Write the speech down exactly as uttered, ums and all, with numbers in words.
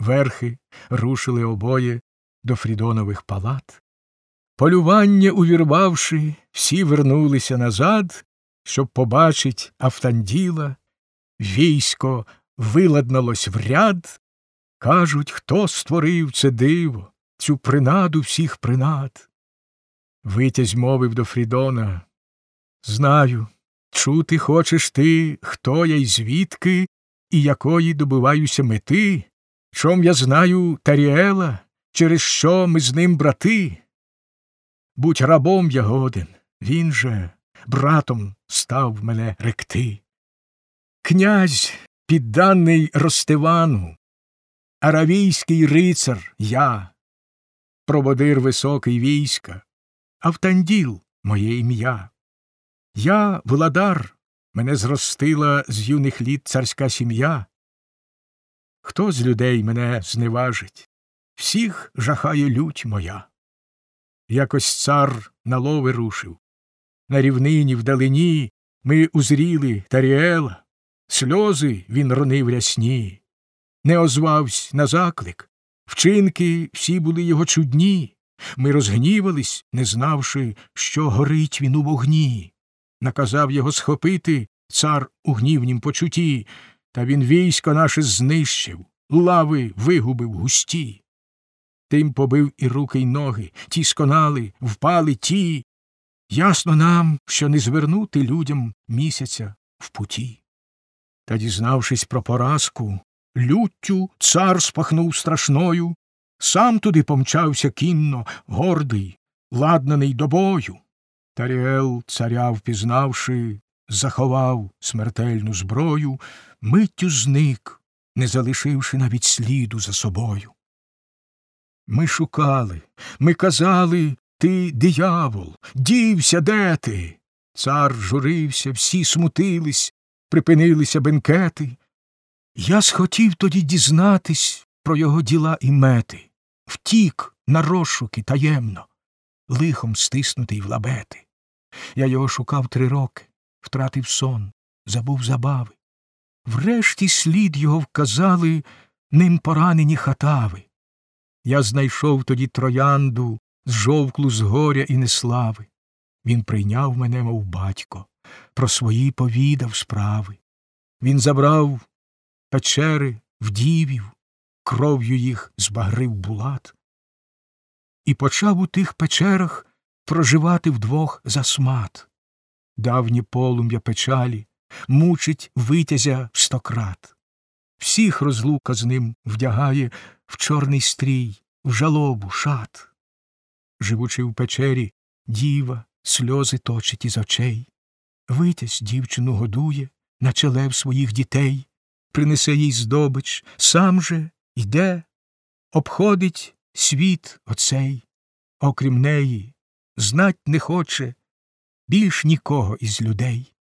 верхи рушили обоє до Фрідонових палат. Полювання увірвавши, всі вернулися назад, щоб побачить Автанділа. Військо виладналось в ряд. Кажуть, хто створив це диво, цю принаду всіх принад. Витязь мовив до Фрідона: знаю, чути хочеш ти, хто я й звідки, і якої добиваюся мети, чом я знаю Таріела, через що ми з ним брати. Будь рабом я годен, він же братом став мене ректи. Князь, підданий Ростивану, аравійський рицар я, проводир високий війська, Автанділ моє ім'я. Я владар, мене зростила з юних літ царська сім'я. Хто з людей мене зневажить? Всіх жахає лють моя. Якось цар на лови рушив. На рівнині вдалині ми узріли Таріела. Сльози він ронив рясні. Не озвавсь на заклик. Вчинки всі були його чудні. Ми розгнівались, не знавши, що горить він у вогні. Наказав його схопити цар у гнівнім почутті, та він військо наше знищив, лави вигубив густі. Тим побив і руки, й ноги, ті сконали, впали ті. Ясно нам, що не звернути людям місяця в путі. Та, дізнавшись про поразку, люттю цар спахнув страшною, сам туди помчався кінно, гордий, ладнаний до бою. Таріел, царя впізнавши, заховав смертельну зброю, миттю зник, не залишивши навіть сліду за собою. Ми шукали, ми казали: ти, диявол, дівся, де ти? Цар журився, всі смутились, припинилися бенкети. Я схотів тоді дізнатись про його діла і мети, втік на розшуки таємно, лихом стиснутий в лабети. Я його шукав три роки, втратив сон, забув забави. Врешті слід його вказали ним поранені хатави. Я знайшов тоді троянду, зжовклу з горя і неслави. Він прийняв мене, мов батько, про свої повідав справи. Він забрав печери вдівів, кров'ю їх збагрив булат. І почав у тих печерах проживати вдвох засмат. Давнє полум'я печалі мучить витязя в стократ. Всіх розлука з ним вдягає в чорний стрій, в жалобу, шат. Живучи в печері, діва сльози точить із очей. Витязь дівчину годує, наче лев своїх дітей, принесе їй здобич, сам же йде, обходить світ оцей, окрім неї, знать не хоче більш нікого із людей.